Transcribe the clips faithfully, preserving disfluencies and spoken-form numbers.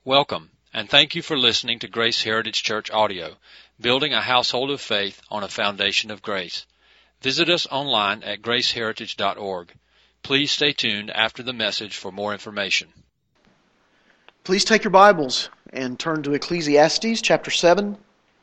Welcome, and thank you for listening to Grace Heritage Church Audio, building a household of faith on a foundation of grace. Visit us online at grace heritage dot org. Please stay tuned after the message for more information. Please take your Bibles and turn to Ecclesiastes chapter seven.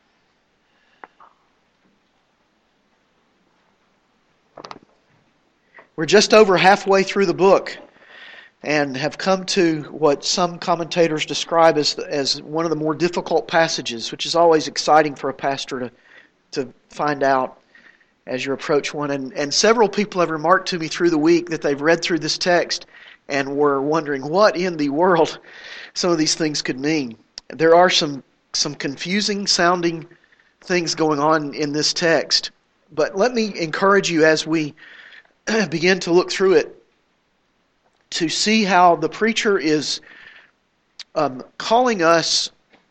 We're just over halfway through the book and have come to what some commentators describe as as one of the more difficult passages, which is always exciting for a pastor to to find out as you approach one. And, and several people have remarked to me through the week that they've read through this text and were wondering what in the world some of these things could mean. There are some, some confusing sounding things going on in this text. But let me encourage you as we begin to look through it to see how the preacher is um, calling us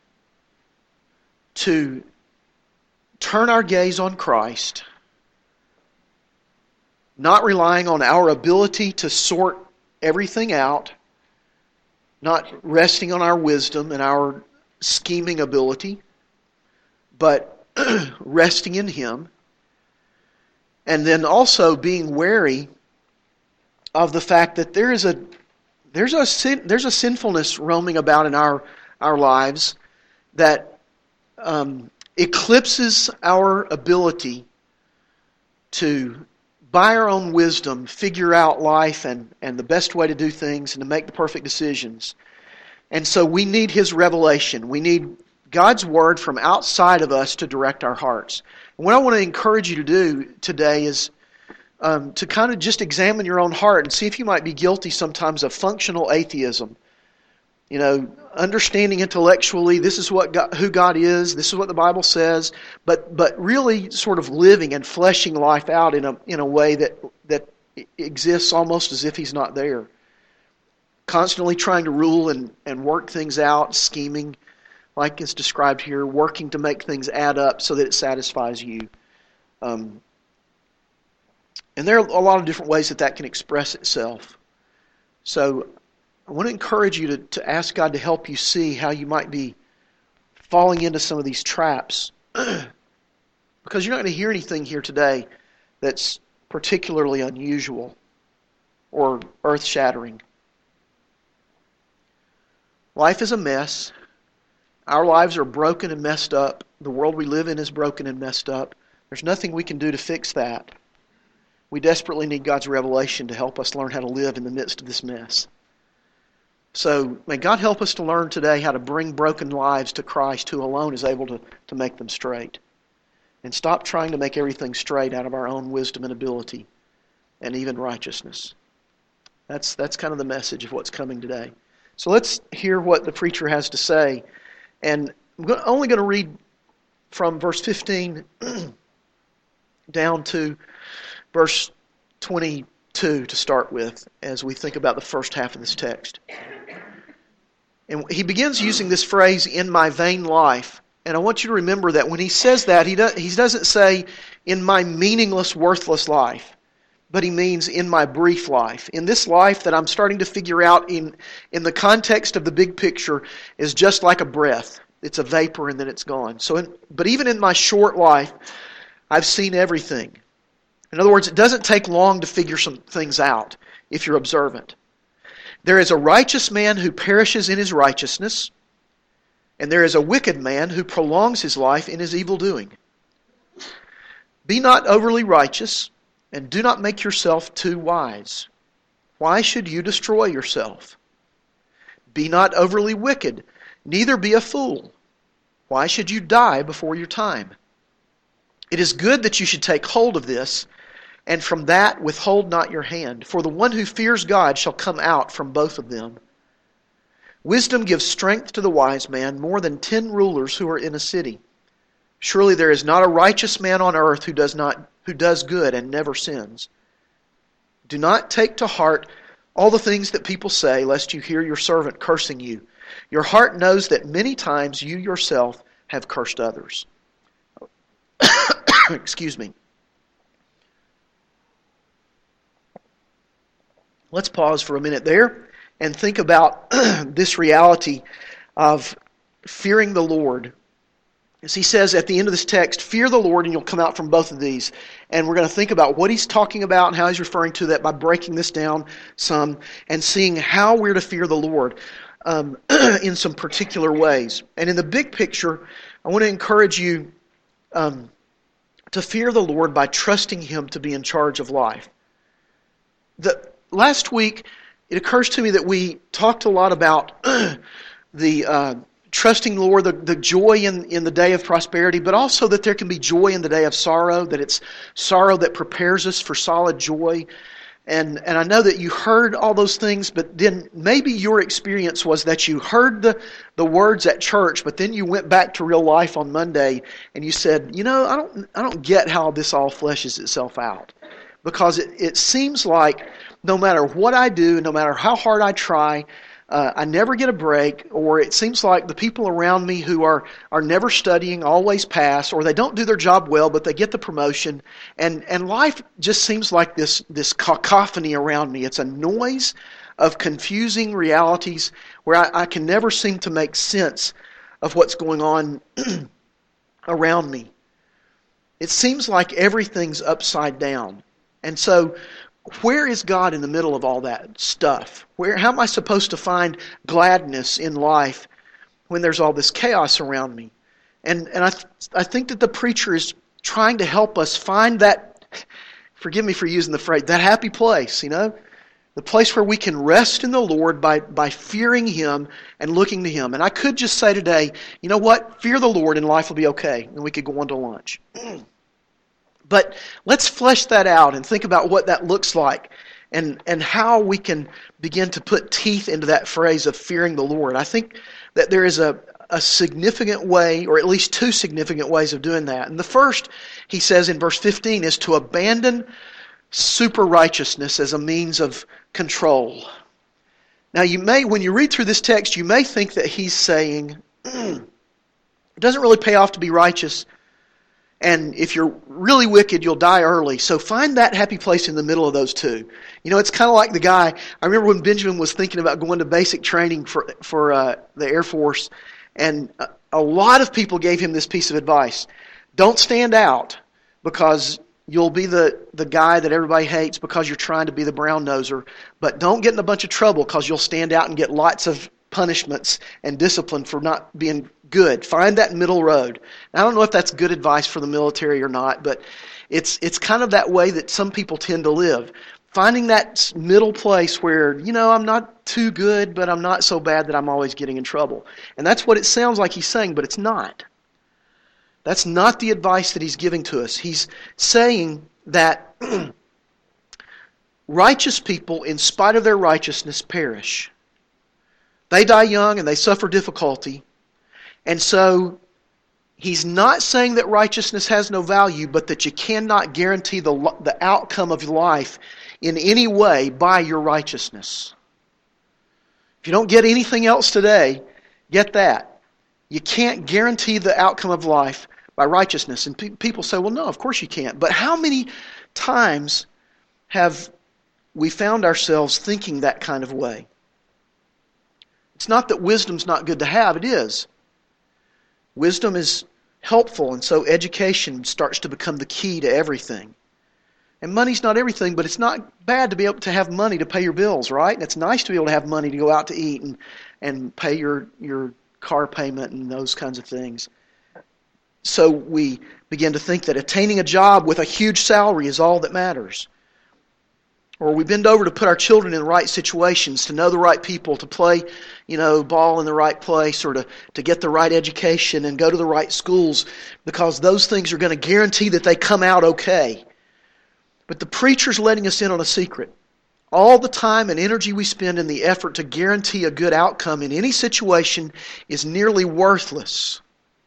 to turn our gaze on Christ, not relying on our ability to sort everything out, not resting on our wisdom and our scheming ability, but resting in Him, and then also being wary of the fact that there is a there's a sin, there's a sinfulness roaming about in our our lives that um, eclipses our ability to, by our own wisdom, figure out life and, and the best way to do things and to make the perfect decisions. And so we need His revelation. We need God's Word from outside of us to direct our hearts. And what I want to encourage you to do today is Um, to kind of just examine your own heart and see if you might be guilty sometimes of functional atheism. You know, understanding intellectually this is what God, who God is, this is what the Bible says, but but really sort of living and fleshing life out in a in a way that that exists almost as if He's not there. Constantly trying to rule and, and work things out, scheming, like it's described here, working to make things add up so that it satisfies you. Um, And there are a lot of different ways that that can express itself. So I want to encourage you to, to ask God to help you see how you might be falling into some of these traps. Because you're not going to hear anything here today that's particularly unusual or earth-shattering. Life is a mess. Our lives are broken and messed up. The world we live in is broken and messed up. There's nothing we can do to fix that. We desperately need God's revelation to help us learn how to live in the midst of this mess. So may God help us to learn today how to bring broken lives to Christ, who alone is able to, to make them straight. And stop trying to make everything straight out of our own wisdom and ability and even righteousness. That's, that's kind of the message of what's coming today. So let's hear what the preacher has to say. And I'm only going to read from verse fifteen down to verse twenty-two to start with, as we think about the first half of this text. And he begins using this phrase, "in my vain life." And I want you to remember that when he says that, he, does, he doesn't say, "in my meaningless, worthless life," but he means, "in my brief life." In this life that I'm starting to figure out in, in the context of the big picture is just like a breath. It's a vapor and then it's gone. So, in, but even in my short life, I've seen everything. In other words, it doesn't take long to figure some things out if you're observant. There is a righteous man who perishes in his righteousness, and there is a wicked man who prolongs his life in his evil doing. Be not overly righteous, and do not make yourself too wise. Why should you destroy yourself? Be not overly wicked, neither be a fool. Why should you die before your time? It is good that you should take hold of this, and from that withhold not your hand. For the one who fears God shall come out from both of them. Wisdom gives strength to the wise man, more than ten rulers who are in a city. Surely there is not a righteous man on earth who does not who does good and never sins. Do not take to heart all the things that people say, lest you hear your servant cursing you. Your heart knows that many times you yourself have cursed others. Excuse me. Let's pause for a minute there and think about this reality of fearing the Lord. As he says at the end of this text, fear the Lord, and you'll come out from both of these. And we're going to think about what he's talking about and how he's referring to that by breaking this down some and seeing how we're to fear the Lord um, in some particular ways. And in the big picture, I want to encourage you um, to fear the Lord by trusting him to be in charge of life. The, last week, it occurs to me that we talked a lot about the... Uh, trusting the Lord, the, the joy in, in the day of prosperity, but also that there can be joy in the day of sorrow, that it's sorrow that prepares us for solid joy. And and I know that you heard all those things, but then maybe your experience was that you heard the, the words at church, but then you went back to real life on Monday and you said, you know, I don't I don't get how this all fleshes itself out. Because it, it seems like no matter what I do, no matter how hard I try, Uh, I never get a break, or it seems like the people around me who are, are never studying always pass, or they don't do their job well, but they get the promotion. And, and life just seems like this, this cacophony around me. It's a noise of confusing realities where I, I can never seem to make sense of what's going on around me. It seems like everything's upside down. And so, where is God in the middle of all that stuff? Where, how am I supposed to find gladness in life when there's all this chaos around me? And and I th- I think that the preacher is trying to help us find that, forgive me for using the phrase, that happy place, you know? The place where we can rest in the Lord by, by fearing him and looking to him. And I could just say today, you know what? Fear the Lord and life will be okay. And we could go on to lunch. But let's flesh that out and think about what that looks like and, and how we can begin to put teeth into that phrase of fearing the Lord. I think that there is a, a significant way, or at least two significant ways of doing that. And the first, he says in verse fifteen, is to abandon super righteousness as a means of control. Now you may, when you read through this text, you may think that he's saying, it doesn't really pay off to be righteous. And if you're really wicked, you'll die early. So find that happy place in the middle of those two. You know, it's kind of like the guy, I remember when Benjamin was thinking about going to basic training for for uh, the Air Force, and a, a lot of people gave him this piece of advice. Don't stand out, because you'll be the, the guy that everybody hates because you're trying to be the brown noser. But don't get in a bunch of trouble, because you'll stand out and get lots of punishments and discipline for not being good. Find that middle road. Now, I don't know if that's good advice for the military or not, but it's it's kind of that way that some people tend to live. Finding that middle place where, you know, I'm not too good, but I'm not so bad that I'm always getting in trouble. And that's what it sounds like he's saying, but it's not. That's not the advice that he's giving to us. He's saying that righteous people, in spite of their righteousness, perish. They die young and they suffer difficulty. And so, he's not saying that righteousness has no value, but that you cannot guarantee the, the outcome of life in any way by your righteousness. If you don't get anything else today, get that. You can't guarantee the outcome of life by righteousness. And pe- people say, well, no, of course you can't. But how many times have we found ourselves thinking that kind of way? It's not that wisdom's not good to have, it is. Wisdom is helpful, and so education starts to become the key to everything. And money's not everything, but it's not bad to be able to have money to pay your bills, right? And it's nice to be able to have money to go out to eat and, and pay your, your car payment and those kinds of things. So we begin to think that attaining a job with a huge salary is all that matters. Or we bend over to put our children in the right situations, to know the right people, to play, you know, ball in the right place, or to, to get the right education and go to the right schools, because those things are going to guarantee that they come out okay. But the preacher's letting us in on a secret. All the time and energy we spend in the effort to guarantee a good outcome in any situation is nearly worthless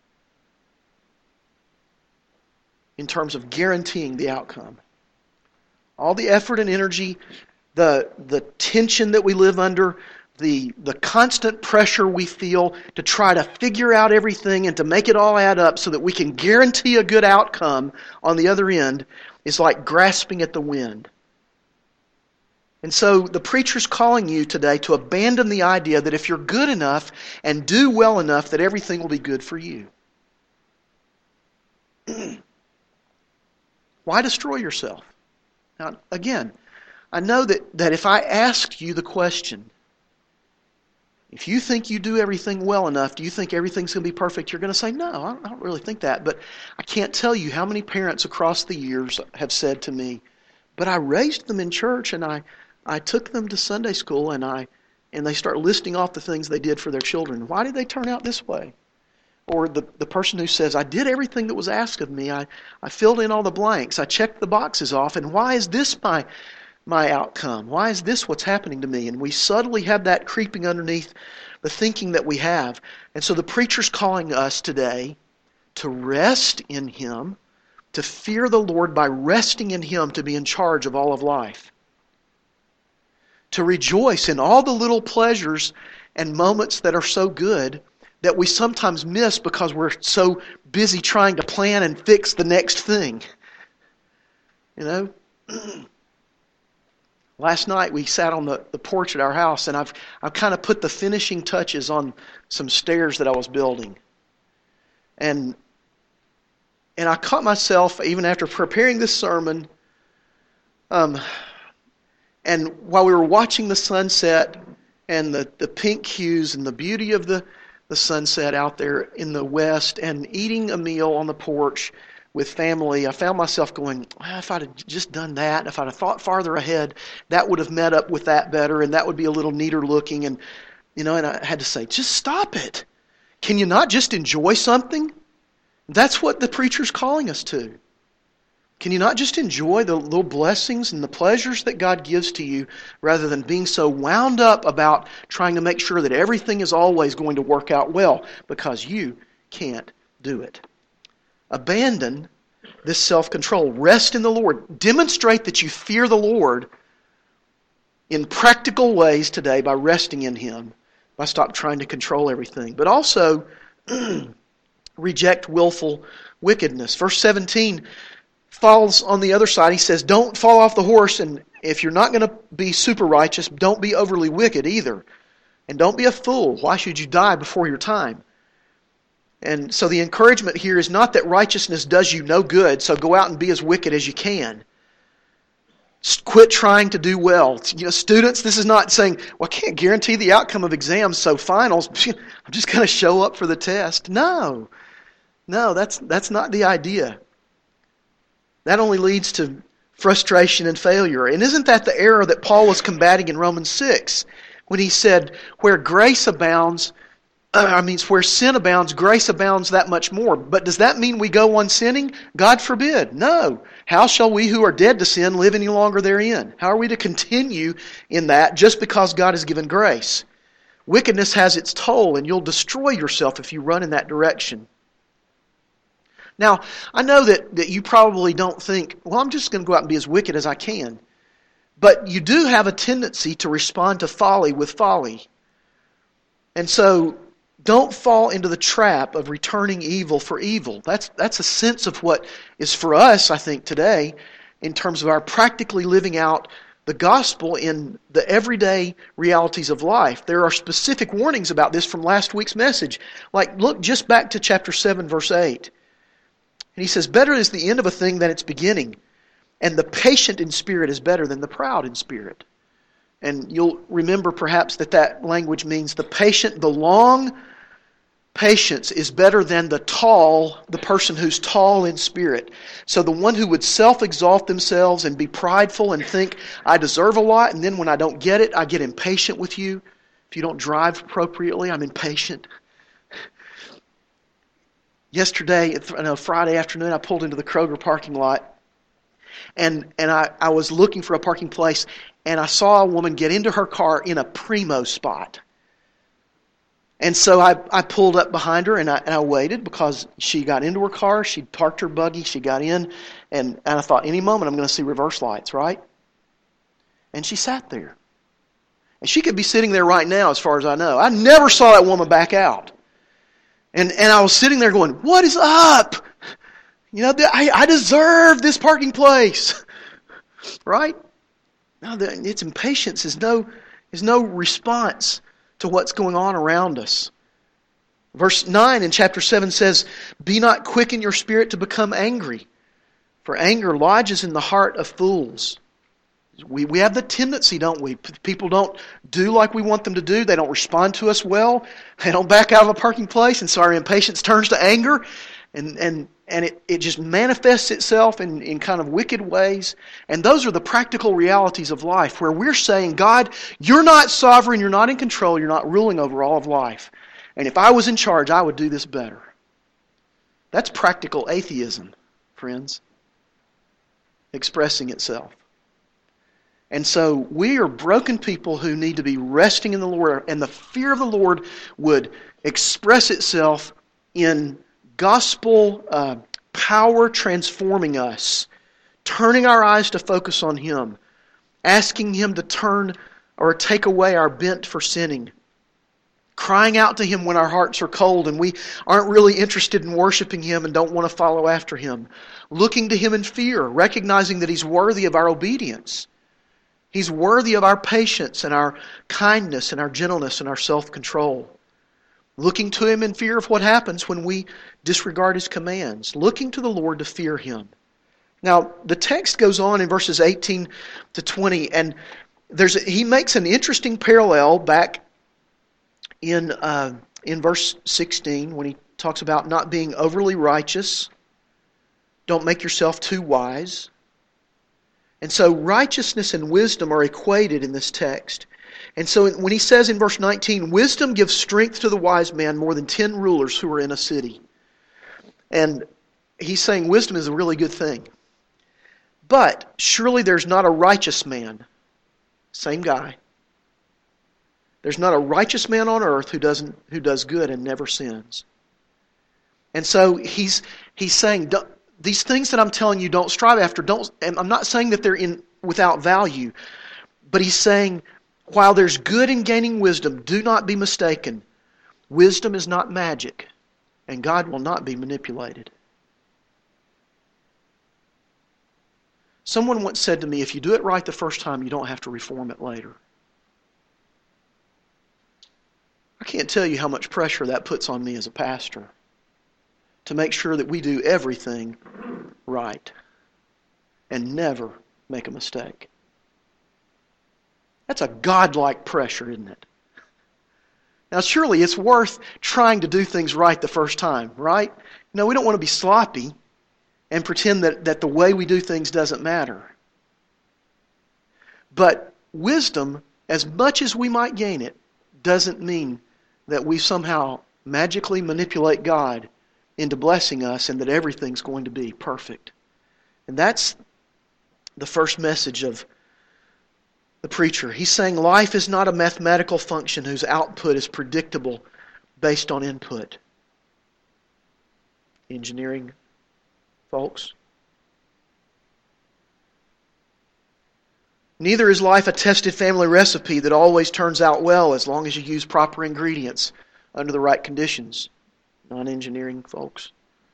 in terms of guaranteeing the outcome. All the effort and energy, the the tension that we live under, the the constant pressure we feel to try to figure out everything and to make it all add up so that we can guarantee a good outcome on the other end, is like grasping at the wind. And so the preacher's calling you today to abandon the idea that if you're good enough and do well enough, that everything will be good for you. Why destroy yourself? Now, again, I know that, that if I asked you the question, if you think you do everything well enough, do you think everything's going to be perfect? You're going to say, no, I don't, I don't really think that. But I can't tell you how many parents across the years have said to me, but I raised them in church and I, I took them to Sunday school and I and they start listing off the things they did for their children. Why did they turn out this way? Or the, the person who says, I did everything that was asked of me. I, I filled in all the blanks. I checked the boxes off. And why is this my my outcome? Why is this what's happening to me? And we subtly have that creeping underneath the thinking that we have. And so the preacher's calling us today to rest in Him, to fear the Lord by resting in Him to be in charge of all of life. To rejoice in all the little pleasures and moments that are so good that we sometimes miss because we're so busy trying to plan and fix the next thing. You know? Last night we sat on the, the porch at our house and I've I've kind of put the finishing touches on some stairs that I was building. And and I caught myself, even after preparing this sermon, um, and while we were watching the sunset and the, the pink hues and the beauty of the, the sunset out there in the west and eating a meal on the porch with family, I found myself going, well, if I'd have just done that, if I'd have thought farther ahead, that would have met up with that better and that would be a little neater looking. And, you know, and I had to say, just stop it. Can you not just enjoy something? That's what the preacher's calling us to. Can you not just enjoy the little blessings and the pleasures that God gives to you rather than being so wound up about trying to make sure that everything is always going to work out well because you can't do it? Abandon this self-control. Rest in the Lord. Demonstrate that you fear the Lord in practical ways today by resting in Him. By stop trying to control everything. But also reject willful wickedness. Verse seventeen falls on the other side. He says, don't fall off the horse, and if you're not going to be super righteous, don't be overly wicked either. And don't be a fool. Why should you die before your time? And so the encouragement here is not that righteousness does you no good, so go out and be as wicked as you can. Quit trying to do well. You know, students, this is not saying, well, I can't guarantee the outcome of exams, so finals, I'm just going to show up for the test. No. No, that's that's not the idea. That only leads to frustration and failure. And isn't that the error that Paul was combating in Romans six when he said, where grace abounds, I mean, where sin abounds, grace abounds that much more. But does that mean we go on sinning? God forbid. No. How shall we who are dead to sin live any longer therein? How are we to continue in that just because God has given grace? Wickedness has its toll, and you'll destroy yourself if you run in that direction. Now, I know that, that you probably don't think, well, I'm just going to go out and be as wicked as I can. But you do have a tendency to respond to folly with folly. And so, don't fall into the trap of returning evil for evil. That's that's a sense of what is for us, I think, today, in terms of our practically living out the gospel in the everyday realities of life. There are specific warnings about this from last week's message. Like, look just back to chapter seven, verse eight. And he says, better is the end of a thing than its beginning, and the patient in spirit is better than the proud in spirit. And you'll remember perhaps that that language means the patient, the long patience is better than the tall, the person who's tall in spirit. So the one who would self-exalt themselves and be prideful and think, I deserve a lot, and then when I don't get it, I get impatient with you. If you don't drive appropriately, I'm impatient. Yesterday, no, Friday afternoon, I pulled into the Kroger parking lot, and and I, I was looking for a parking place, and I saw a woman get into her car in a primo spot. And so I, I pulled up behind her, and I, and I waited because she got into her car, she parked her buggy, she got in, and, and I thought, any moment I'm going to see reverse lights, right? And she sat there. And she could be sitting there right now, as far as I know. I never saw that woman back out. And and I was sitting there going, what is up? You know, I, I deserve this parking place. Right? No, the, its impatience is no, is no response to what's going on around us. Verse nine in chapter seven says, "Be not quick in your spirit to become angry, for anger lodges in the heart of fools." We, we have the tendency, don't we? People don't do like we want them to do. They don't respond to us well. They don't back out of a parking place, and so our impatience turns to anger, and and and it, it just manifests itself in, in kind of wicked ways. And those are the practical realities of life, where we're saying, God, you're not sovereign, you're not in control, you're not ruling over all of life. And if I was in charge, I would do this better. That's practical atheism, friends, expressing itself. And so we are broken people who need to be resting in the Lord, and the fear of the Lord would express itself in gospel uh, power transforming us, turning our eyes to focus on Him, asking Him to turn or take away our bent for sinning, crying out to Him when our hearts are cold and we aren't really interested in worshiping Him and don't want to follow after Him, looking to Him in fear, recognizing that He's worthy of our obedience. He's worthy of our patience and our kindness and our gentleness and our self-control. Looking to Him in fear of what happens when we disregard His commands. Looking to the Lord to fear Him. Now, the text goes on in verses eighteen to twenty, and there's a, he makes an interesting parallel back in, uh, in verse sixteen when he talks about not being overly righteous. Don't make yourself too wise. And so righteousness and wisdom are equated in this text. And so when he says in verse nineteen, wisdom gives strength to the wise man more than ten rulers who are in a city. And he's saying wisdom is a really good thing. But surely there's not a righteous man, same guy. There's not a righteous man on earth who doesn't who does good and never sins. And so he's he's saying, don't, these things that I'm telling you, don't strive after. Don't. And I'm not saying that they're in without value, but he's saying, while there's good in gaining wisdom, do not be mistaken. Wisdom is not magic, and God will not be manipulated. Someone once said to me, if you do it right the first time, you don't have to reform it later. I can't tell you how much pressure that puts on me as a pastor to make sure that we do everything right and never make a mistake. That's a godlike pressure, isn't it? Now, surely it's worth trying to do things right the first time, right? No, we don't want to be sloppy and pretend that, that the way we do things doesn't matter. But wisdom, as much as we might gain it, doesn't mean that we somehow magically manipulate God into blessing us and that everything's going to be perfect. And that's the first message of the preacher. He's saying life is not a mathematical function whose output is predictable based on input. Engineering folks. Neither is life a tested family recipe that always turns out well as long as you use proper ingredients under the right conditions. Non-engineering folks.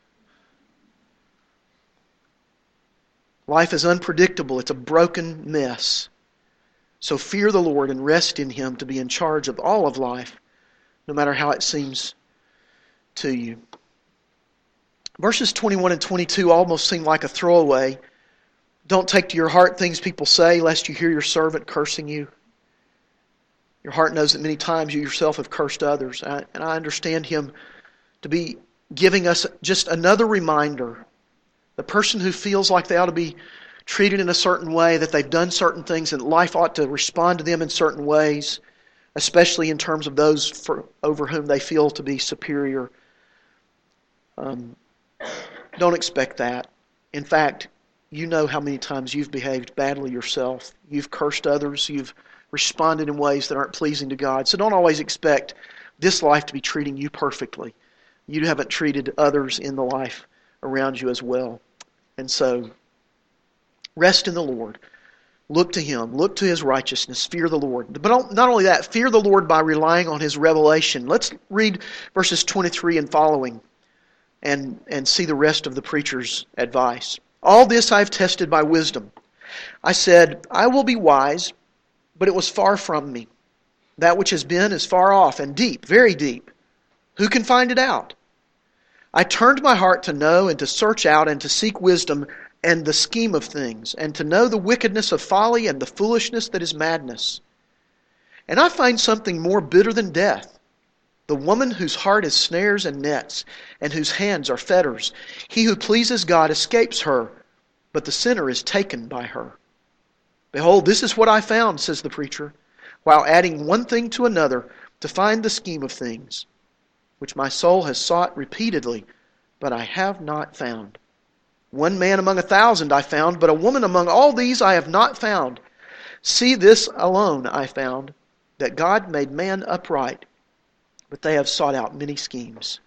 Life is unpredictable. It's a broken mess. So fear the Lord and rest in Him to be in charge of all of life, no matter how it seems to you. Verses twenty-one and twenty-two almost seem like a throwaway. Don't take to your heart things people say, lest you hear your servant cursing you. Your heart knows that many times you yourself have cursed others. And I understand him to be giving us just another reminder. The person who feels like they ought to be treated in a certain way, that they've done certain things, and life ought to respond to them in certain ways, especially in terms of those for, over whom they feel to be superior. Um, don't expect that. In fact, you know how many times you've behaved badly yourself. You've cursed others. You've responded in ways that aren't pleasing to God. So don't always expect this life to be treating you perfectly. You haven't treated others in the life around you as well. And so, rest in the Lord. Look to Him. Look to His righteousness. Fear the Lord. But not only that, fear the Lord by relying on His revelation. Let's read verses twenty-three and following and, and see the rest of the preacher's advice. All this I have tested by wisdom. I said, I will be wise, but it was far from me. That which has been is far off and deep, very deep. Who can find it out? I turned my heart to know and to search out and to seek wisdom and the scheme of things, and to know the wickedness of folly and the foolishness that is madness. And I find something more bitter than death. The woman whose heart is snares and nets, and whose hands are fetters. He who pleases God escapes her, but the sinner is taken by her. Behold, this is what I found, says the preacher, while adding one thing to another to find the scheme of things, which my soul has sought repeatedly, but I have not found. One man among a thousand I found, but a woman among all these I have not found. See, this alone I found, that God made man upright, but they have sought out many schemes.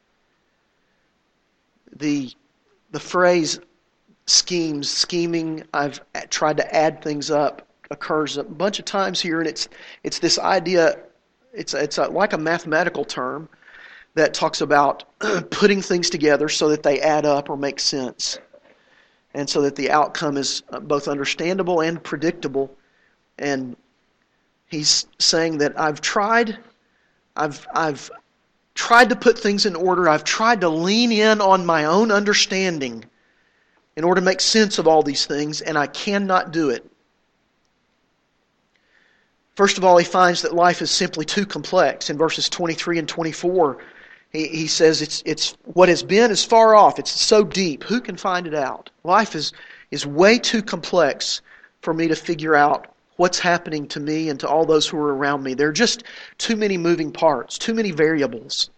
The, the phrase schemes, scheming, I've tried to add things up, occurs a bunch of times here, and it's it's this idea, it's it's a, like a mathematical term that talks about putting things together so that they add up or make sense, and so that the outcome is both understandable and predictable. And he's saying that I've tried, I've I've tried to put things in order. I've tried to lean in on my own understanding in order to make sense of all these things, and I cannot do it. First of all, he finds that life is simply too complex. In verses twenty-three and twenty-four, he, he says it's it's what has been is far off. It's so deep. Who can find it out? Life is, is way too complex for me to figure out what's happening to me and to all those who are around me. There are just too many moving parts, too many variables.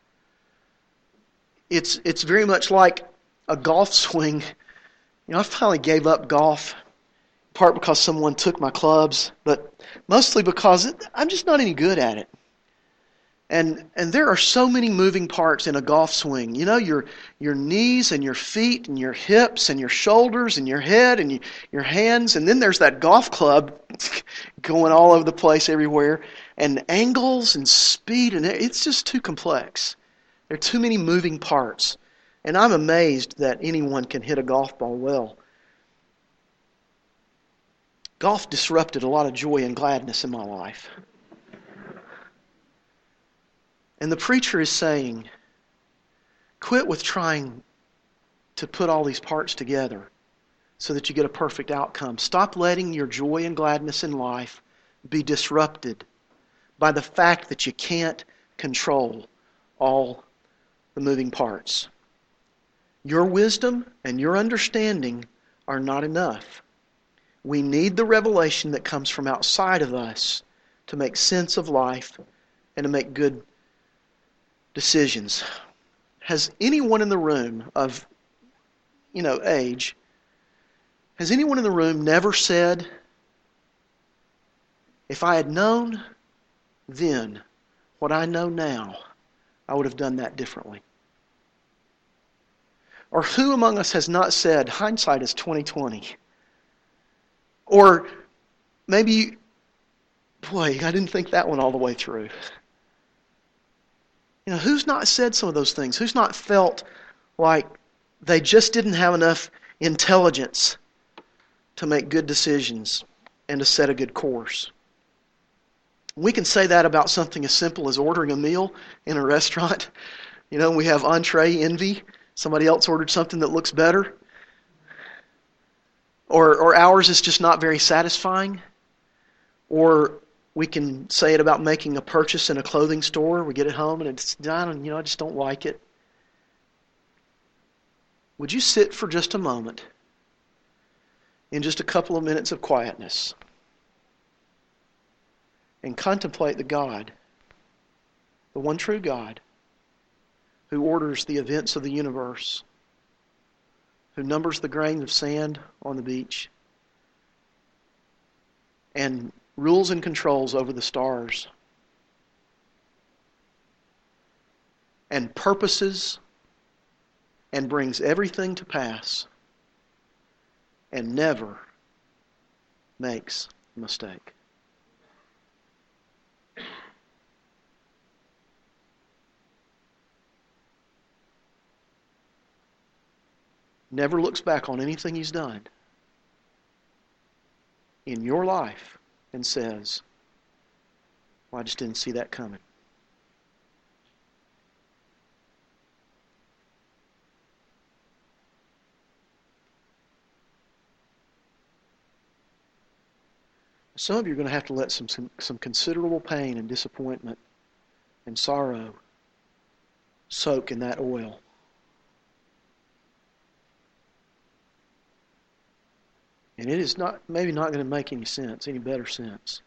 It's it's very much like a golf swing. You know, I finally gave up golf, in part because someone took my clubs, but mostly because it, I'm just not any good at it. And and there are so many moving parts in a golf swing. You know, your your knees and your feet and your hips and your shoulders and your head and you, your hands. And then there's that golf club going all over the place everywhere. And angles and speed. And it's just too complex. There are too many moving parts. And I'm amazed that anyone can hit a golf ball well. Golf disrupted a lot of joy and gladness in my life. And the preacher is saying, quit with trying to put all these parts together so that you get a perfect outcome. Stop letting your joy and gladness in life be disrupted by the fact that you can't control all the moving parts. Your wisdom and your understanding are not enough. We need the revelation that comes from outside of us to make sense of life and to make good decisions. Has anyone in the room of, you know, age, has anyone in the room never said, if I had known then what I know now, I would have done that differently? Or who among us has not said, hindsight is twenty twenty? Or maybe, boy, I didn't think that one all the way through. You know, who's not said some of those things? Who's not felt like they just didn't have enough intelligence to make good decisions and to set a good course? We can say that about something as simple as ordering a meal in a restaurant. You know, we have entree envy. Somebody else ordered something that looks better. Or, or ours is just not very satisfying. Or we can say it about making a purchase in a clothing store. We get it home and it's done, you know, I just don't like it. Would you sit for just a moment in just a couple of minutes of quietness and contemplate the God, the one true God, who orders the events of the universe, who numbers the grains of sand on the beach, and rules and controls over the stars, and purposes and brings everything to pass, and never makes a mistake. Never looks back on anything he's done. in your life and says, well, I just didn't see that coming. Some of you are going to have to let some, some, some considerable pain and disappointment and sorrow soak in that oil. And it is not maybe not going to make any sense, any better sense.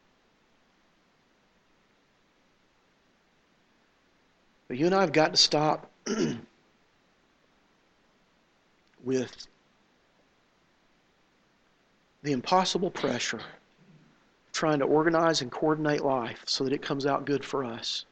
But you and I have got to stop with the impossible pressure of trying to organize and coordinate life so that it comes out good for us.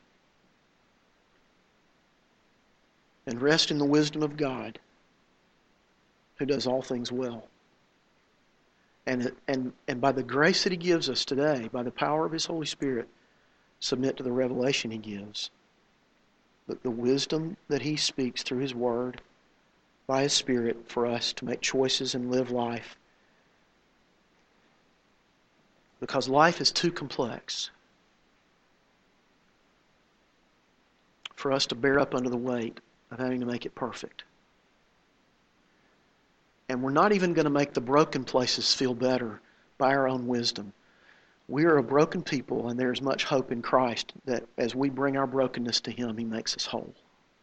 And rest in the wisdom of God, who does all things well. And, and, and by the grace that He gives us today, by the power of His Holy Spirit, submit to the revelation He gives. The, the wisdom that He speaks through His Word, by His Spirit, for us to make choices and live life. Because life is too complex for us to bear up under the weight of having to make it perfect. And we're not even going to make the broken places feel better by our own wisdom. We are a broken people, and there's much hope in Christ that as we bring our brokenness to Him, He makes us whole.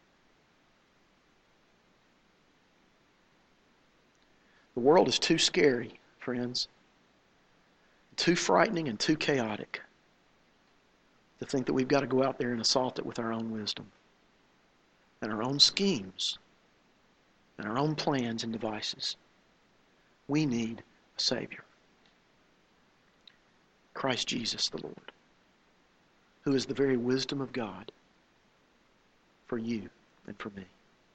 The world is too scary, friends. Too frightening and too chaotic to think that we've got to go out there and assault it with our own wisdom and our own schemes and our own plans and devices. We need a Savior. Christ Jesus the Lord, who is the very wisdom of God for you and for me.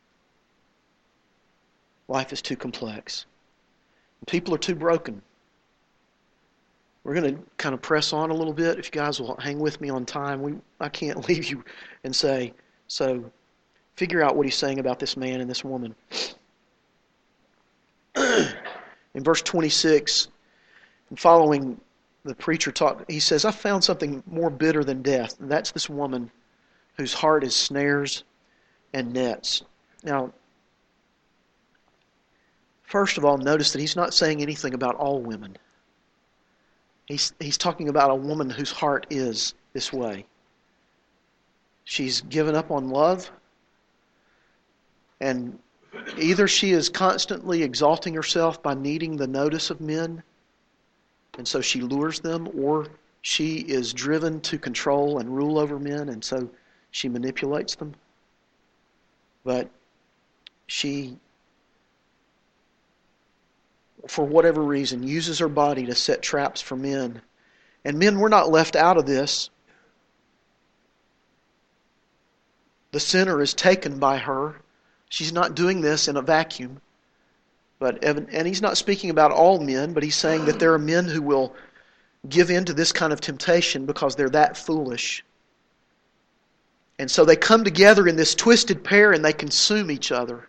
Life is too complex. People are too broken. We're going to kind of press on a little bit. If you guys will hang with me on time, we I can't leave you and say, so figure out what he's saying about this man and this woman. In verse twenty-six, and following the preacher talk, he says, I found something more bitter than death. And that's this woman whose heart is snares and nets. Now, first of all, notice that he's not saying anything about all women. He's, he's talking about a woman whose heart is this way. She's given up on love, and either she is constantly exalting herself by needing the notice of men, and so she lures them, or she is driven to control and rule over men, and so she manipulates them. But she, for whatever reason, uses her body to set traps for men. And men, we're not left out of this. The sinner is taken by her. She's not doing this in a vacuum. But and he's not speaking about all men, but he's saying that there are men who will give in to this kind of temptation because they're that foolish. And so they come together in this twisted pair and they consume each other.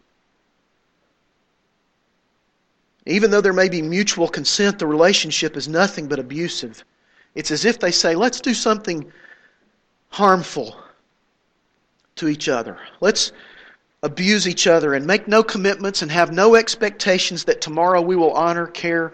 Even though there may be mutual consent, the relationship is nothing but abusive. It's as if they say, let's do something harmful to each other. Let's abuse each other and make no commitments and have no expectations that tomorrow we will honor, care,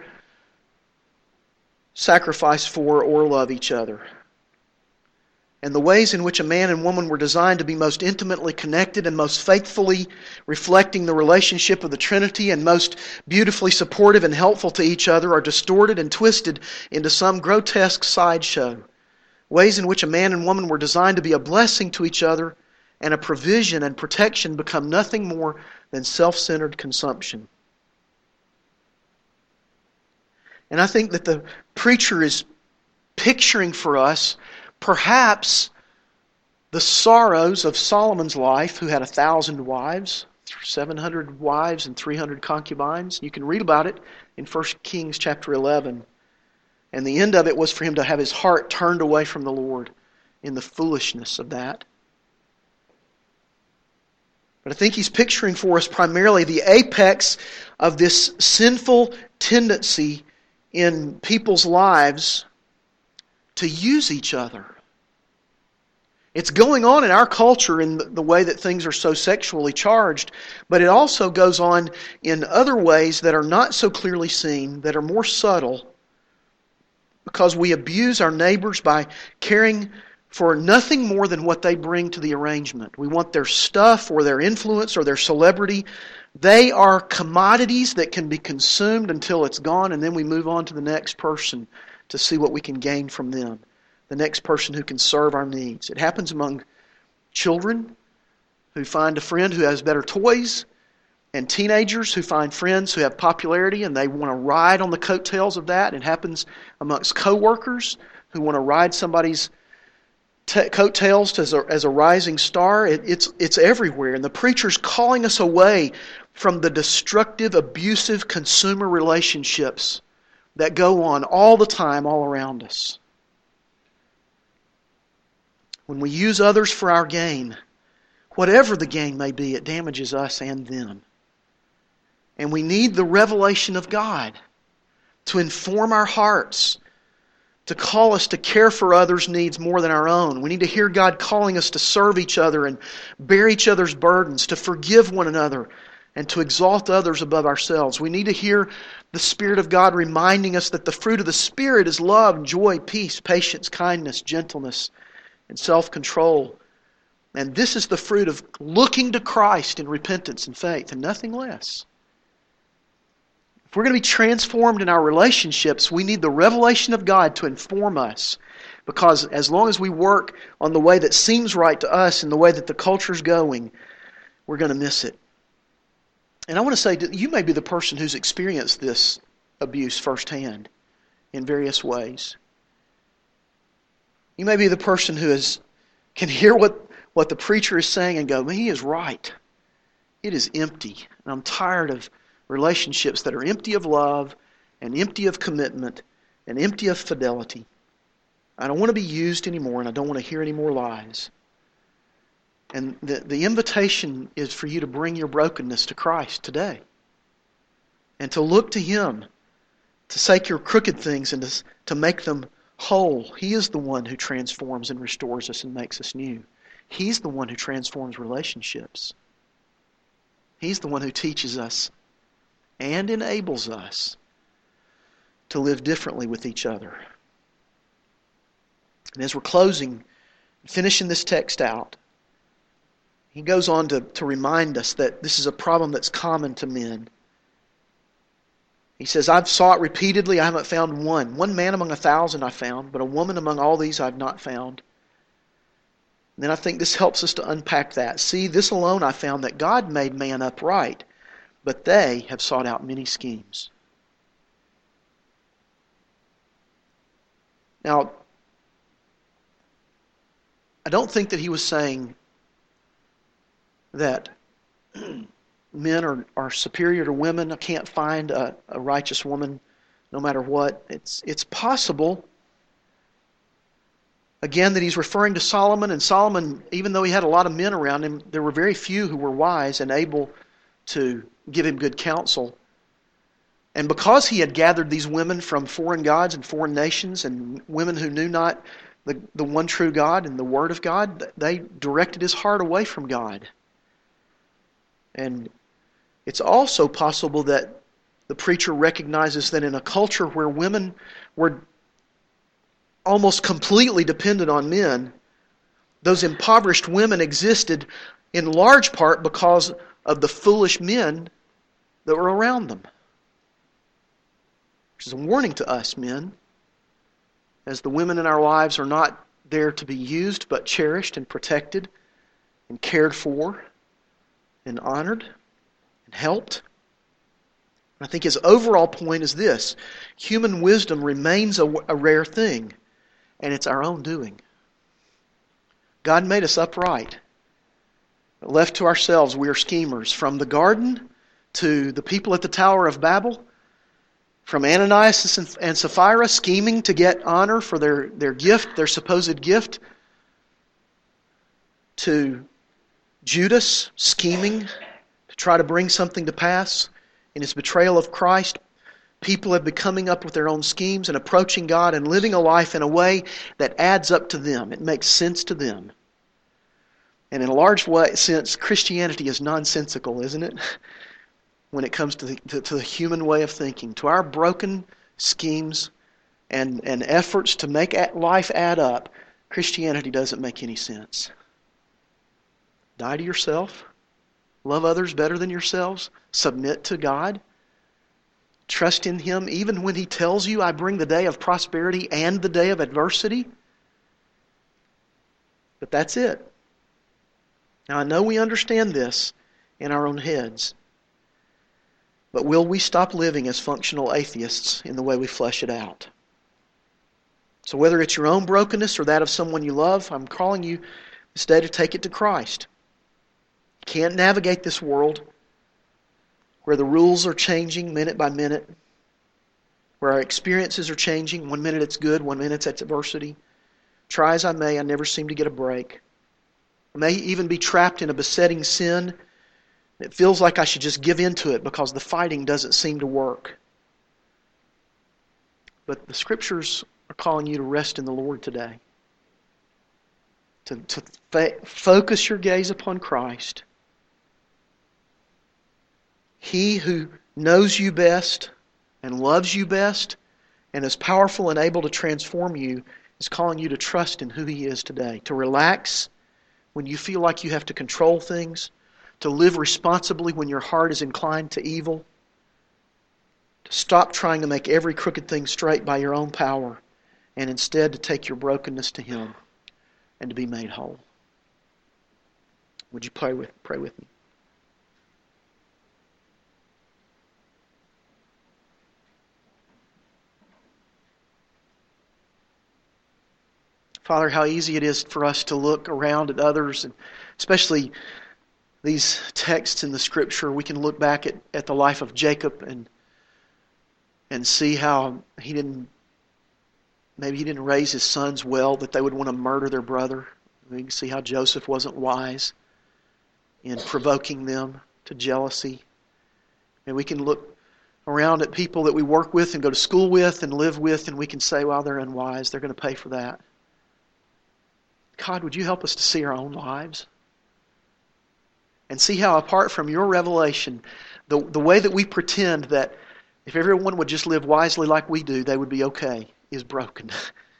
sacrifice for, or love each other. And the ways in which a man and woman were designed to be most intimately connected and most faithfully reflecting the relationship of the Trinity and most beautifully supportive and helpful to each other are distorted and twisted into some grotesque sideshow. Ways in which a man and woman were designed to be a blessing to each other and a provision and protection become nothing more than self-centered consumption. And I think that the preacher is picturing for us perhaps the sorrows of Solomon's life, who had a thousand wives, seven hundred wives and three hundred concubines. You can read about it in First Kings chapter eleven. And the end of it was for him to have his heart turned away from the Lord in the foolishness of that. But I think he's picturing for us primarily the apex of this sinful tendency in people's lives to use each other. It's going on in our culture in the way that things are so sexually charged, but it also goes on in other ways that are not so clearly seen, that are more subtle, because we abuse our neighbors by caring for nothing more than what they bring to the arrangement. We want their stuff or their influence or their celebrity. They are commodities that can be consumed until it's gone, and then we move on to the next person to see what we can gain from them. The next person who can serve our needs. It happens among children who find a friend who has better toys, and teenagers who find friends who have popularity and they want to ride on the coattails of that. It happens amongst co-workers who want to ride somebody's t- coattails as a, as a rising star. It, it's, it's everywhere. And the preacher's calling us away from the destructive, abusive consumer relationships that go on all the time, all around us. When we use others for our gain, whatever the gain may be, it damages us and them. And we need the revelation of God to inform our hearts, to call us to care for others' needs more than our own. We need to hear God calling us to serve each other and bear each other's burdens, to forgive one another, and to exalt others above ourselves. We need to hear the Spirit of God reminding us that the fruit of the Spirit is love, joy, peace, patience, kindness, gentleness, and self-control. And this is the fruit of looking to Christ in repentance and faith, and nothing less. If we're going to be transformed in our relationships, we need the revelation of God to inform us. Because as long as we work on the way that seems right to us and the way that the culture's going, we're going to miss it. And I want to say, you may be the person who's experienced this abuse firsthand in various ways. You may be the person who is, can hear what, what the preacher is saying and go, he is right. It is empty. And I'm tired of relationships that are empty of love and empty of commitment and empty of fidelity. I don't want to be used anymore, and I don't want to hear any more lies. And the, the invitation is for you to bring your brokenness to Christ today. And to look to Him, to take your crooked things and to, to make them whole. He is the one who transforms and restores us and makes us new. He's the one who transforms relationships. He's the one who teaches us and enables us to live differently with each other. And as we're closing, finishing this text out, he goes on to, to remind us that this is a problem that's common to men. He says, I've sought repeatedly, I haven't found one. One man among a thousand I found, but a woman among all these I've not found. And then I think this helps us to unpack that. See, this alone I found, that God made man upright, but they have sought out many schemes. Now, I don't think that he was saying that men are, are superior to women. I can't find a, a righteous woman no matter what. It's, it's possible, again, that he's referring to Solomon. And Solomon, even though he had a lot of men around him, there were very few who were wise and able to give him good counsel. And because he had gathered these women from foreign gods and foreign nations, and women who knew not the, the one true God and the Word of God, they directed his heart away from God. And it's also possible that the preacher recognizes that in a culture where women were almost completely dependent on men, those impoverished women existed in large part because of the foolish men that were around them. Which is a warning to us, men, as the women in our lives are not there to be used, but cherished and protected and cared for and honored and helped. And I think his overall point is this: human wisdom remains a, a rare thing, and it's our own doing. God made us upright. But left to ourselves, we are schemers. From the garden to the people at the Tower of Babel, from Ananias and Sapphira scheming to get honor for their, their gift, their supposed gift, to Judas scheming to try to bring something to pass in his betrayal of Christ, People have been coming up with their own schemes and approaching God and living a life in a way that adds up to them. It makes sense to them. And in a large way, sense, Christianity is nonsensical, isn't it? When it comes to the, to, to the human way of thinking. To our broken schemes and, and efforts to make life add up, Christianity doesn't make any sense. Die to yourself. Love others better than yourselves. Submit to God. Trust in Him even when He tells you, I bring the day of prosperity and the day of adversity. But that's it. Now I know we understand this in our own heads. But will we stop living as functional atheists in the way we flesh it out? So whether it's your own brokenness or that of someone you love, I'm calling you this day to take it to Christ. You can't navigate this world where the rules are changing minute by minute, where our experiences are changing. One minute it's good, one minute it's adversity. Try as I may, I never seem to get a break. I may even be trapped in a besetting sin. It feels like I should just give in to it because the fighting doesn't seem to work. But the Scriptures are calling you to rest in the Lord today. To, to fa- focus your gaze upon Christ. He who knows you best and loves you best and is powerful and able to transform you is calling you to trust in who He is today. To relax when you feel like you have to control things. To live responsibly when your heart is inclined to evil. To stop trying to make every crooked thing straight by your own power and instead to take your brokenness to Him and to be made whole. Would you pray with, pray with me? Father, how easy it is for us to look around at others, and especially these texts in the Scripture. We can look back at, at the life of Jacob and and see how he didn't, maybe he didn't raise his sons well, that they would want to murder their brother. We can see how Joseph wasn't wise in provoking them to jealousy. And we can look around at people that we work with and go to school with and live with, and we can say, well, they're unwise. They're going to pay for that. God, would you help us to see our own lives? And see how, apart from your revelation, the, the way that we pretend that if everyone would just live wisely like we do, they would be okay, is broken.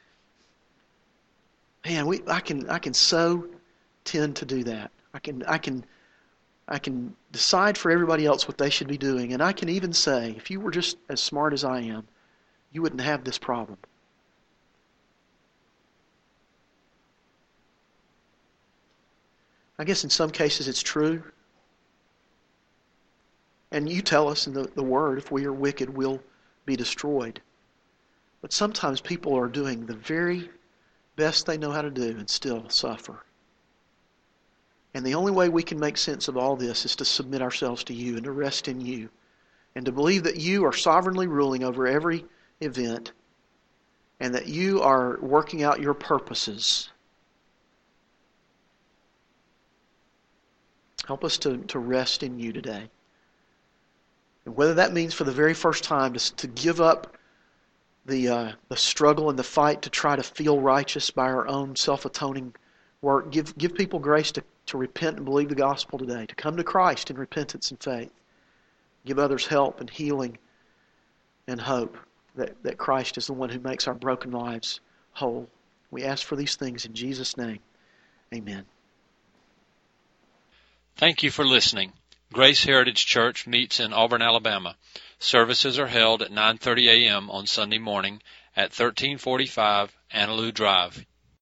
Man, we I can I can so tend to do that. I can I can I can decide for everybody else what they should be doing, and I can even say, if you were just as smart as I am, you wouldn't have this problem. I guess in some cases it's true. And you tell us in the, the Word, if we are wicked, we'll be destroyed. But sometimes people are doing the very best they know how to do and still suffer. And the only way we can make sense of all this is to submit ourselves to you and to rest in you. And to believe that you are sovereignly ruling over every event. And that you are working out your purposes. Help us to, to rest in you today. And whether that means for the very first time to, to give up the uh, the struggle and the fight to try to feel righteous by our own self-atoning work. Give give people grace to, to repent and believe the gospel today, to come to Christ in repentance and faith. Give others help and healing and hope that, that Christ is the one who makes our broken lives whole. We ask for these things in Jesus' name. Amen. Thank you for listening. Grace Heritage Church meets in Auburn, Alabama. Services are held at nine thirty a.m. on Sunday morning at thirteen forty-five Annaloo Drive,